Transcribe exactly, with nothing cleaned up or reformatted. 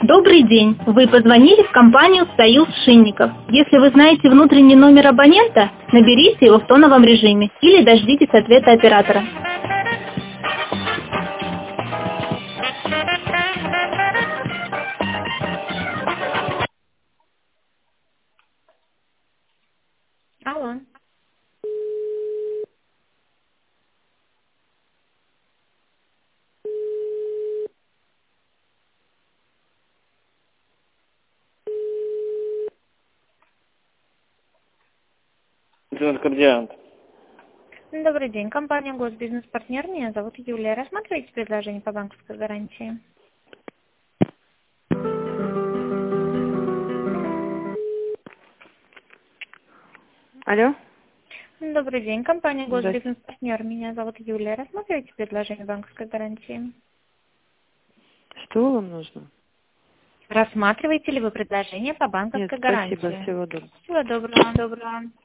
Добрый день! Вы позвонили в компанию «Союз Шинников». Если вы знаете внутренний номер абонента, наберите его в тоновом режиме или дождитесь ответа оператора. Алло. Кардиант. Добрый день. Компания «Госбизнес-партнер». Меня зовут Юлия. Рассматриваете предложение по банковской гарантии? Алло? Добрый день. Компания Здравствуйте. «Госбизнес-партнер». Меня зовут Юлия. Рассматриваете предложение банковской гарантии? Что вам нужно? Рассматриваете ли вы предложение по Нет, банковской спасибо, гарантии? всего доброго. Всего доброго. Доброго.